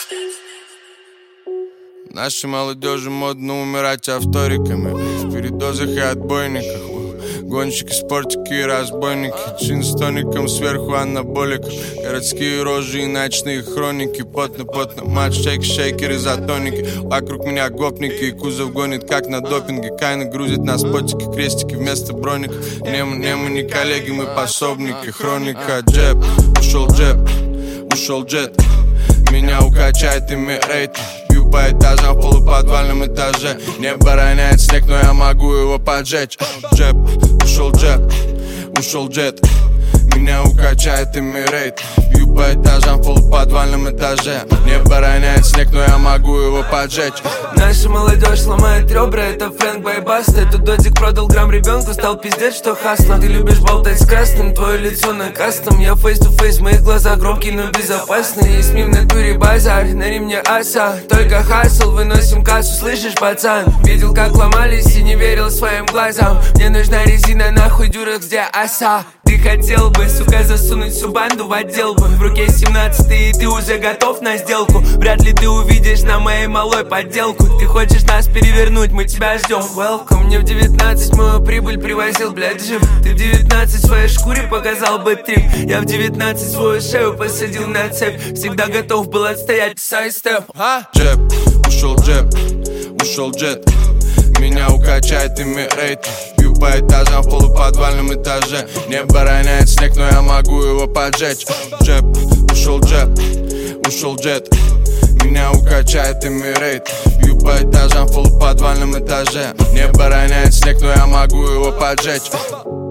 Нашей молодежи модно умирать авториками в передозах и отбойниках. Гонщики, спортики и разбойники, чин с тоником, сверху анаболиков. Городские рожи и ночные хроники. Потно, матч, шейкер и затоники. Вокруг меня гопники и кузов гонит, как на допинге. Кайна грузит на спотики, крестики вместо броников. Не мы не коллеги, мы пособники. Хроника, джеб, ушел джет. Меня укачает ими рейтинг. Бью по этажам в полуподвальном этаже. Небо роняет снег, но я могу его поджечь. Джеб, ушел джет. Меня укачает ими рейтинг. Бью по этажам в полуподвальном этаже. Небо роняет снег, но я могу его поджечь. Наша молодежь ломает ребра, это Фрэнк Байбаста. Этот додик продал грамм ребенку, стал пиздец, что хасло. Ты любишь болтать с красным, твое лицо на кастом. Я face-to-face, мои глаза громкие, но безопасные. Есть мим на туре базар, на ремне аса. Только хасл, выносим кассу, слышишь, пацан? Видел, как ломались и не верил своим глазам. Мне нужна резина, нахуй дюрекс, где оса. Ты хотел бы, сука, засунуть всю банду в отдел бы. В руке 17-й, и ты уже готов на сделку. Вряд ли ты увидишь на моей малой подделку. Ты хочешь нас перевернуть, мы тебя ждем. Welcome, мне в 19 мою прибыль привозил, блядь, жив. Ты в 19 в своей шкуре показал бы трип. Я в 19 свою шею посадил на цепь. Всегда готов был отстоять сайстеп. Джеб, ушел джет. Меня укачает ими рейтинг. Бью по этажам в полуподвальном этаже. Небо роняет снег, но я могу его поджечь. Джеб, ушел джет. Меня укачает ими рейтинг. Бью по этажам в полуподвальном этаже. Небо роняет снег, но я могу его поджечь.